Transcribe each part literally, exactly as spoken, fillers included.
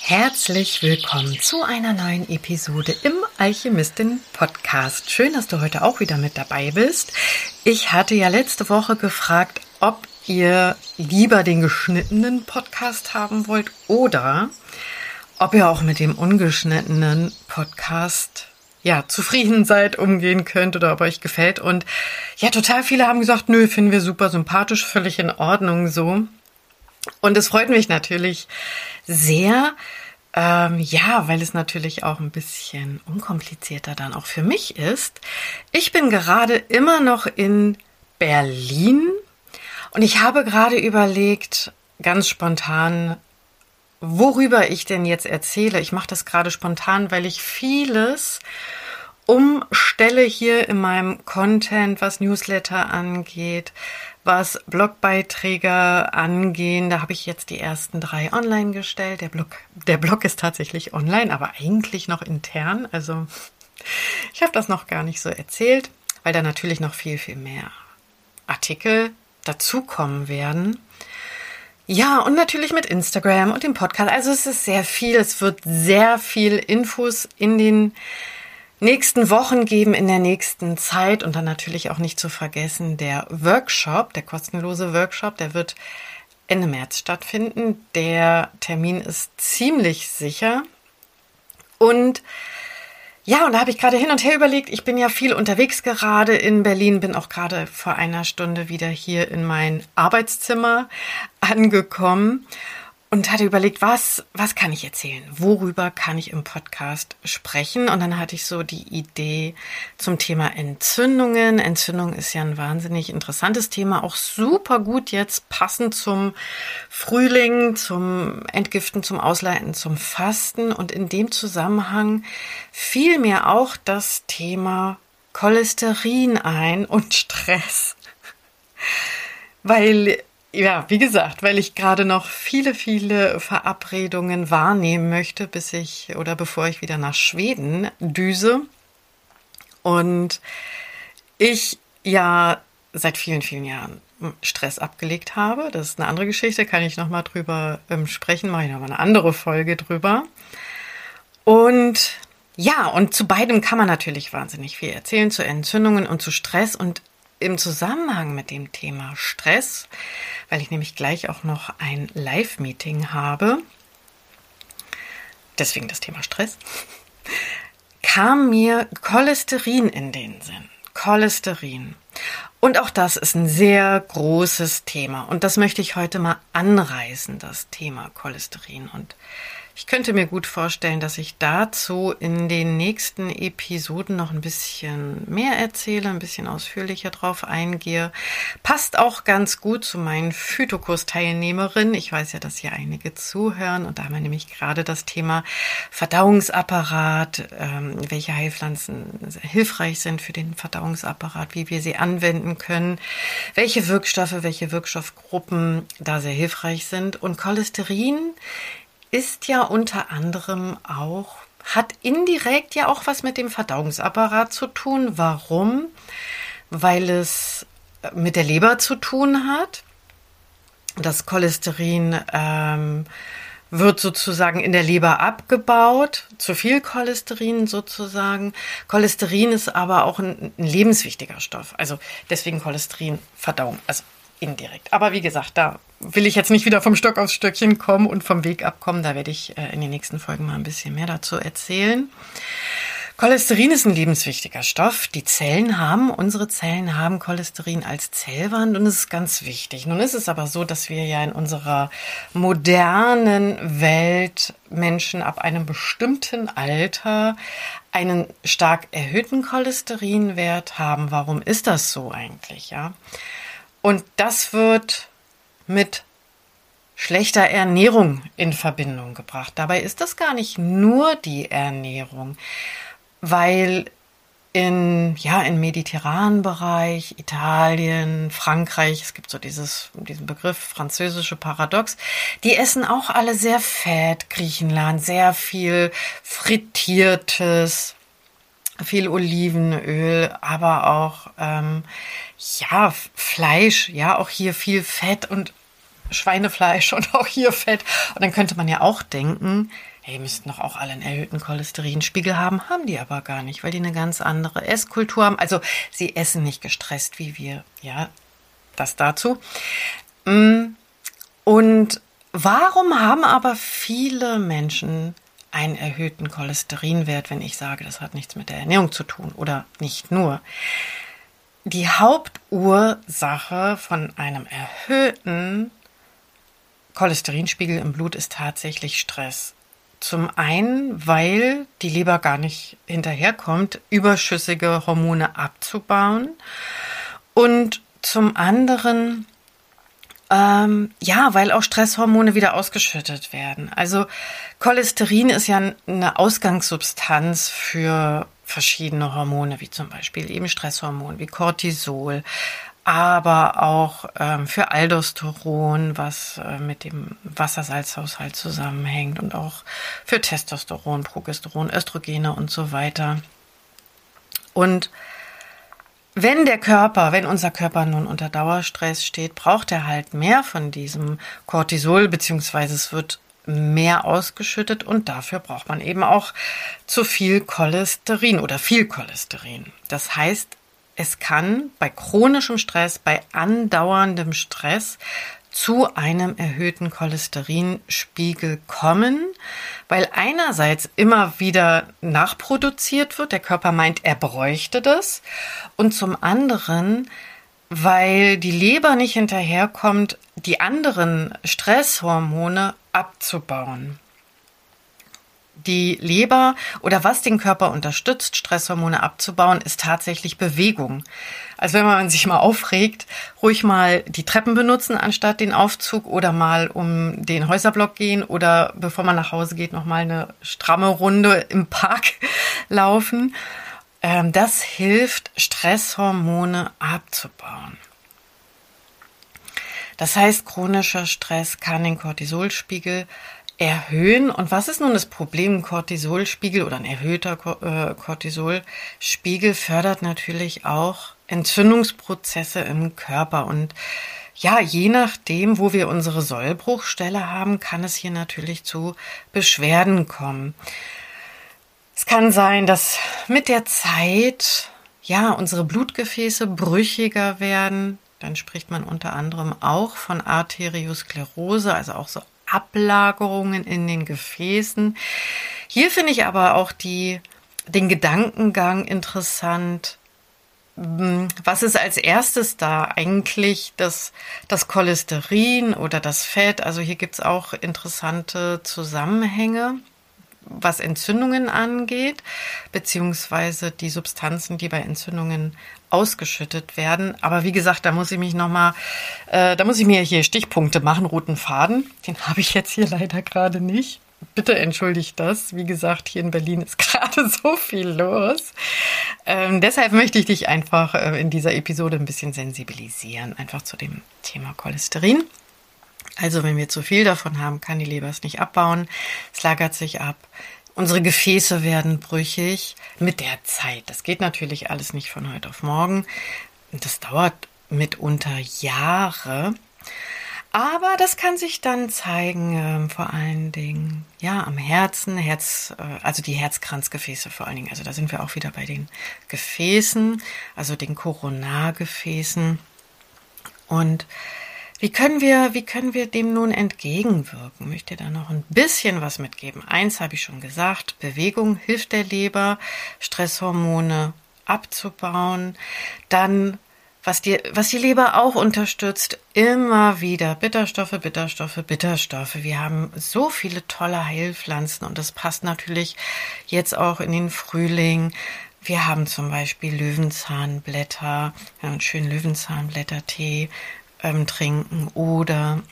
Herzlich willkommen zu einer neuen Episode im Alchemistin-Podcast. Schön, dass du heute auch wieder mit dabei bist. Ich hatte ja letzte Woche gefragt, ob ihr lieber den geschnittenen Podcast haben wollt oder ob ihr auch mit dem ungeschnittenen Podcast ja zufrieden seid, umgehen könnt oder ob euch gefällt. Und ja, total viele haben gesagt, nö, finden wir super sympathisch, völlig in Ordnung so. Und es freut mich natürlich sehr, ähm, ja, weil es natürlich auch ein bisschen unkomplizierter dann auch für mich ist. Ich bin gerade immer noch in Berlin und ich habe gerade überlegt, ganz spontan, worüber ich denn jetzt erzähle. Ich mache das gerade spontan, weil ich vieles umstelle hier in meinem Content, was Newsletter angeht, was Blogbeiträge angehen. Da habe ich jetzt die ersten drei online gestellt. Der Blog, der Blog ist tatsächlich online, aber eigentlich noch intern. Also ich habe das noch gar nicht so erzählt, weil da natürlich noch viel, viel mehr Artikel dazukommen werden. Ja, und natürlich mit Instagram und dem Podcast. Also es ist sehr viel. Es wird sehr viel Infos in den nächsten Wochen geben, in der nächsten Zeit. Und dann natürlich auch nicht zu vergessen der Workshop, der kostenlose Workshop, der wird Ende März stattfinden. Der Termin ist ziemlich sicher. Und ja, und da habe ich gerade hin und her überlegt, ich bin ja viel unterwegs gerade in Berlin, bin auch gerade vor einer Stunde wieder hier in mein Arbeitszimmer angekommen und hatte überlegt, was, was kann ich erzählen? Worüber kann ich im Podcast sprechen? Und dann hatte ich so die Idee zum Thema Entzündungen. Entzündung ist ja ein wahnsinnig interessantes Thema, auch super gut jetzt passend zum Frühling, zum Entgiften, zum Ausleiten, zum Fasten. Und in dem Zusammenhang fiel mir auch das Thema Cholesterin ein und Stress. Weil Ja, wie gesagt, weil ich gerade noch viele, viele Verabredungen wahrnehmen möchte, bis ich oder bevor ich wieder nach Schweden düse. Und ich ja seit vielen, vielen Jahren Stress abgelegt habe. Das ist eine andere Geschichte, kann ich nochmal drüber ähm, sprechen, mache ich nochmal eine andere Folge drüber. Und ja, und zu beidem kann man natürlich wahnsinnig viel erzählen, zu Entzündungen und zu Stress. Und im Zusammenhang mit dem Thema Stress, weil ich nämlich gleich auch noch ein Live-Meeting habe, deswegen das Thema Stress, kam mir Cholesterin in den Sinn. Cholesterin. Und auch das ist ein sehr großes Thema. Und das möchte ich heute mal anreißen, das Thema Cholesterin. Und ich könnte mir gut vorstellen, dass ich dazu in den nächsten Episoden noch ein bisschen mehr erzähle, ein bisschen ausführlicher drauf eingehe. Passt auch ganz gut zu meinen Phytokurs-Teilnehmerinnen. Ich weiß ja, dass hier einige zuhören und da haben wir nämlich gerade das Thema Verdauungsapparat, ähm, welche Heilpflanzen hilfreich sind für den Verdauungsapparat, wie wir sie anwenden können, welche Wirkstoffe, welche Wirkstoffgruppen da sehr hilfreich sind. Und Cholesterin ist ja unter anderem auch, hat indirekt ja auch was mit dem Verdauungsapparat zu tun. Warum? Weil es mit der Leber zu tun hat. Das Cholesterin ähm, wird sozusagen in der Leber abgebaut, zu viel Cholesterin sozusagen. Cholesterin ist aber auch ein, ein lebenswichtiger Stoff. Also deswegen Cholesterin, Verdauung, also indirekt. Aber wie gesagt, da will ich jetzt nicht wieder vom Stock aufs Stöckchen kommen und vom Weg abkommen. Da werde ich äh, in den nächsten Folgen mal ein bisschen mehr dazu erzählen. Cholesterin ist ein lebenswichtiger Stoff. Die Zellen haben, unsere Zellen haben Cholesterin als Zellwand und es ist ganz wichtig. Nun ist es aber so, dass wir ja in unserer modernen Welt Menschen ab einem bestimmten Alter einen stark erhöhten Cholesterinwert haben. Warum ist das so eigentlich, ja? Und das wird mit schlechter Ernährung in Verbindung gebracht. Dabei ist das gar nicht nur die Ernährung, weil in, ja, im mediterranen Bereich, Italien, Frankreich, es gibt so dieses, diesen Begriff französische Paradox, die essen auch alle sehr fett, Griechenland, sehr viel Frittiertes, viel Olivenöl, aber auch ähm, ja Fleisch, ja auch hier viel Fett und Schweinefleisch und auch hier Fett. Und dann könnte man ja auch denken, hey, müssten doch auch alle einen erhöhten Cholesterinspiegel haben, haben die aber gar nicht, weil die eine ganz andere Esskultur haben. Also sie essen nicht gestresst wie wir, ja, das dazu. Und warum haben aber viele Menschen einen erhöhten Cholesterinwert, wenn ich sage, das hat nichts mit der Ernährung zu tun oder nicht nur? Die Hauptursache von einem erhöhten Cholesterinspiegel im Blut ist tatsächlich Stress. Zum einen, weil die Leber gar nicht hinterherkommt, überschüssige Hormone abzubauen. Und zum anderen, ähm, ja, weil auch Stresshormone wieder ausgeschüttet werden. Also Cholesterin ist ja eine Ausgangssubstanz für verschiedene Hormone, wie zum Beispiel eben Stresshormone, wie Cortisol, aber auch ähm, für Aldosteron, was äh, mit dem Wassersalzhaushalt zusammenhängt, und auch für Testosteron, Progesteron, Östrogene und so weiter. Und wenn der Körper, wenn unser Körper nun unter Dauerstress steht, braucht er halt mehr von diesem Cortisol, beziehungsweise es wird mehr ausgeschüttet, und dafür braucht man eben auch zu viel Cholesterin oder viel Cholesterin. Das heißt, es kann bei chronischem Stress, bei andauerndem Stress zu einem erhöhten Cholesterinspiegel kommen, weil einerseits immer wieder nachproduziert wird, der Körper meint, er bräuchte das, und zum anderen, weil die Leber nicht hinterherkommt, die anderen Stresshormone abzubauen. Die Leber oder was den Körper unterstützt, Stresshormone abzubauen, ist tatsächlich Bewegung. Also wenn man sich mal aufregt, ruhig mal die Treppen benutzen anstatt den Aufzug oder mal um den Häuserblock gehen oder bevor man nach Hause geht, nochmal eine stramme Runde im Park laufen. Das hilft, Stresshormone abzubauen. Das heißt, chronischer Stress kann den Cortisolspiegel erhöhen. Und was ist nun das Problem? Ein Cortisolspiegel oder ein erhöhter Cortisolspiegel fördert natürlich auch Entzündungsprozesse im Körper. Und ja, je nachdem, wo wir unsere Sollbruchstelle haben, kann es hier natürlich zu Beschwerden kommen. Es kann sein, dass mit der Zeit ja unsere Blutgefäße brüchiger werden. Dann spricht man unter anderem auch von Arteriosklerose, also auch so Ablagerungen in den Gefäßen. Hier finde ich aber auch die, den Gedankengang interessant. Was ist als erstes da? Eigentlich das, das Cholesterin oder das Fett? Also hier gibt es auch interessante Zusammenhänge, was Entzündungen angeht, beziehungsweise die Substanzen, die bei Entzündungen ausgeschüttet werden. Aber wie gesagt, da muss ich mich nochmal, äh, da muss ich mir hier Stichpunkte machen, roten Faden. Den habe ich jetzt hier leider gerade nicht. Bitte entschuldigt das. Wie gesagt, hier in Berlin ist gerade so viel los. Ähm, deshalb möchte ich dich einfach äh, in dieser Episode ein bisschen sensibilisieren, einfach zu dem Thema Cholesterin. Also wenn wir zu viel davon haben, kann die Leber es nicht abbauen. Es lagert sich ab. Unsere Gefäße werden brüchig mit der Zeit. Das geht natürlich alles nicht von heute auf morgen. Das dauert mitunter Jahre. Aber das kann sich dann zeigen, äh, vor allen Dingen ja am Herzen, Herz, äh, also die Herzkranzgefäße vor allen Dingen. Also da sind wir auch wieder bei den Gefäßen, also den Koronargefäßen. Und Wie können wir, wie können wir dem nun entgegenwirken? Ich möchte da noch ein bisschen was mitgeben. Eins habe ich schon gesagt, Bewegung hilft der Leber, Stresshormone abzubauen. Dann, was die, was die Leber auch unterstützt, immer wieder Bitterstoffe, Bitterstoffe, Bitterstoffe. Wir haben so viele tolle Heilpflanzen und das passt natürlich jetzt auch in den Frühling. Wir haben zum Beispiel Löwenzahnblätter, ja, einen schönen Löwenzahnblättertee trinken oder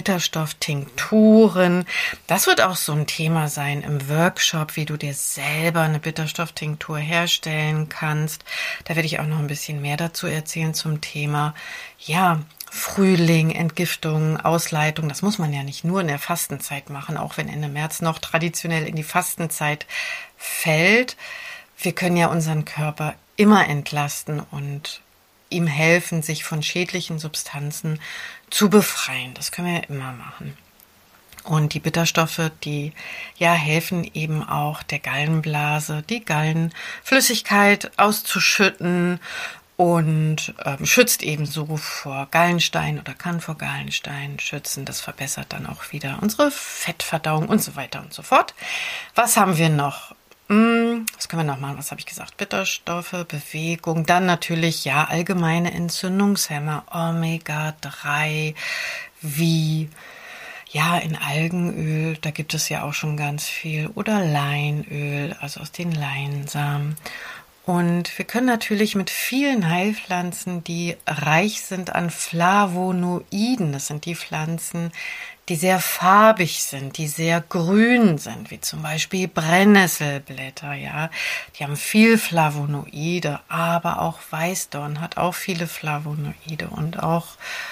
Bitterstofftinkturen. Das wird auch so ein Thema sein im Workshop, wie du dir selber eine Bitterstofftinktur herstellen kannst. Da werde ich auch noch ein bisschen mehr dazu erzählen zum Thema, ja, Frühling, Entgiftung, Ausleitung. Das muss man ja nicht nur in der Fastenzeit machen, auch wenn Ende März noch traditionell in die Fastenzeit fällt. Wir können ja unseren Körper immer entlasten und ihm helfen, sich von schädlichen Substanzen zu befreien. Das können wir ja immer machen. Und die Bitterstoffe, die ja helfen eben auch der Gallenblase, die Gallenflüssigkeit auszuschütten und ähm, schützt ebenso vor Gallenstein oder kann vor Gallenstein schützen. Das verbessert dann auch wieder unsere Fettverdauung und so weiter und so fort. Was haben wir noch? Hm, was können wir noch machen? Was habe ich gesagt? Bitterstoffe, Bewegung, dann natürlich ja allgemeine Entzündungshemmer, Omega drei, wie ja in Algenöl, da gibt es ja auch schon ganz viel, oder Leinöl, also aus den Leinsamen. Und wir können natürlich mit vielen Heilpflanzen, die reich sind an Flavonoiden, das sind die Pflanzen, die sehr farbig sind, die sehr grün sind, wie zum Beispiel Brennnesselblätter, ja. Die haben viel Flavonoide, aber auch Weißdorn hat auch viele Flavonoide und auch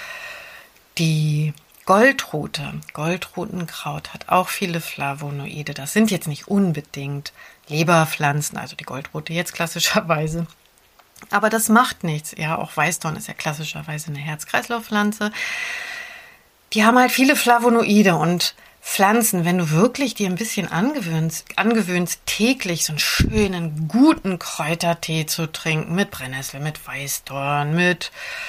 die Goldrute, Goldrutenkraut hat auch viele Flavonoide. Das sind jetzt nicht unbedingt Leberpflanzen, also die Goldrute jetzt klassischerweise. Aber das macht nichts. Ja, auch Weißdorn ist ja klassischerweise eine Herz-Kreislauf-Pflanze. Die haben halt viele Flavonoide und Pflanzen, wenn du wirklich dir ein bisschen angewöhnst, angewöhnst, täglich so einen schönen, guten Kräutertee zu trinken, mit Brennnessel, mit Weißdorn, mit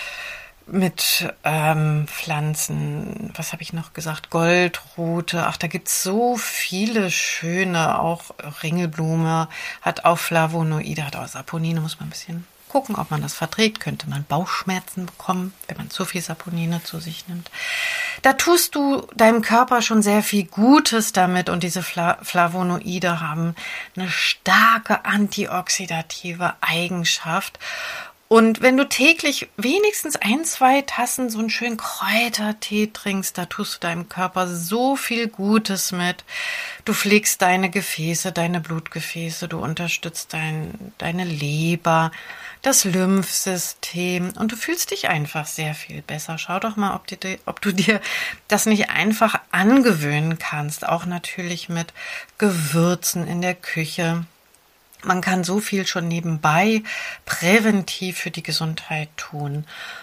mit ähm, Pflanzen, was habe ich noch gesagt, Goldrute, ach, da gibt's so viele schöne, auch Ringelblume, hat auch Flavonoide, hat auch Saponine, muss man ein bisschen gucken, ob man das verträgt, könnte man Bauchschmerzen bekommen, wenn man zu viel Saponine zu sich nimmt. Da tust du deinem Körper schon sehr viel Gutes damit und diese Fla- Flavonoide haben eine starke antioxidative Eigenschaft. Und wenn du täglich wenigstens ein, zwei Tassen so einen schönen Kräutertee trinkst, da tust du deinem Körper so viel Gutes mit. Du pflegst deine Gefäße, deine Blutgefäße, du unterstützt dein, deine Leber, das Lymphsystem und du fühlst dich einfach sehr viel besser. Schau doch mal, ob, die, ob du dir das nicht einfach angewöhnen kannst, auch natürlich mit Gewürzen in der Küche. Man kann so viel schon nebenbei präventiv für die Gesundheit tun.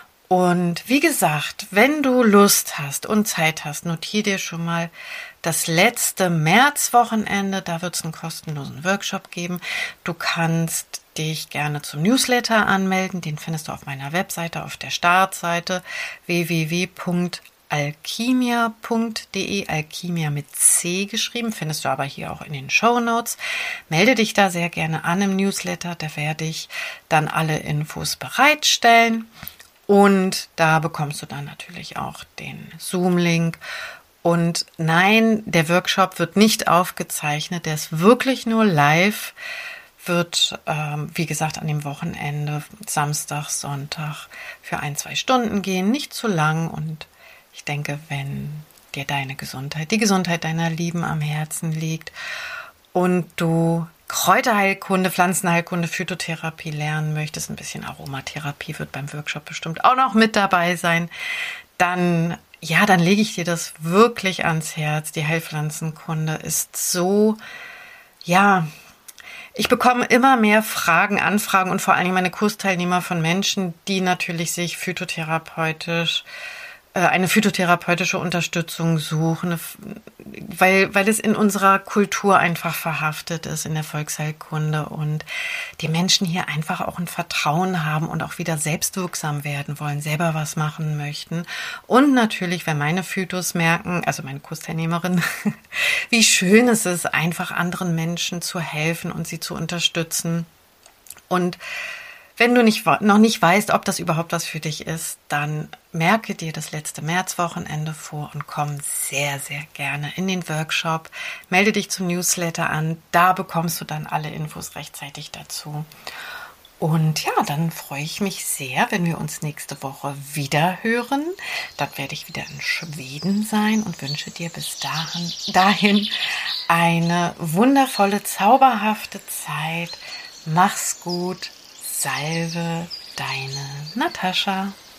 Und wie gesagt, wenn du Lust hast und Zeit hast, notiere dir schon mal das letzte Märzwochenende. Da wird es einen kostenlosen Workshop geben. Du kannst dich gerne zum Newsletter anmelden. Den findest du auf meiner Webseite, auf der Startseite w w w punkt alchimia punkt de, Alchimia mit C geschrieben, findest du aber hier auch in den Shownotes. Melde dich da sehr gerne an im Newsletter, da werde ich dann alle Infos bereitstellen und da bekommst du dann natürlich auch den Zoom-Link. Und nein, der Workshop wird nicht aufgezeichnet, der ist wirklich nur live, wird, ähm, wie gesagt, an dem Wochenende, Samstag, Sonntag, für ein, zwei Stunden gehen, nicht zu lang. Und ich denke, wenn dir deine Gesundheit, die Gesundheit deiner Lieben am Herzen liegt und du Kräuterheilkunde, Pflanzenheilkunde, Phytotherapie lernen möchtest, ein bisschen Aromatherapie wird beim Workshop bestimmt auch noch mit dabei sein, dann, ja, dann lege ich dir das wirklich ans Herz. Die Heilpflanzenkunde ist so, ja, ich bekomme immer mehr Fragen, Anfragen und vor allen Dingen meine Kursteilnehmer von Menschen, die natürlich sich phytotherapeutisch eine phytotherapeutische Unterstützung suchen, weil, weil es in unserer Kultur einfach verhaftet ist, in der Volksheilkunde und die Menschen hier einfach auch ein Vertrauen haben und auch wieder selbstwirksam werden wollen, selber was machen möchten. Und natürlich, wenn meine Phytos merken, also meine Kursteilnehmerin, wie schön es ist, einfach anderen Menschen zu helfen und sie zu unterstützen. Und wenn du nicht, noch nicht weißt, ob das überhaupt was für dich ist, dann merke dir das letzte Märzwochenende vor und komm sehr, sehr gerne in den Workshop. Melde dich zum Newsletter an, da bekommst du dann alle Infos rechtzeitig dazu. Und ja, dann freue ich mich sehr, wenn wir uns nächste Woche wieder hören. Dann werde ich wieder in Schweden sein und wünsche dir bis dahin, dahin eine wundervolle, zauberhafte Zeit. Mach's gut. Salve, deine Natascha.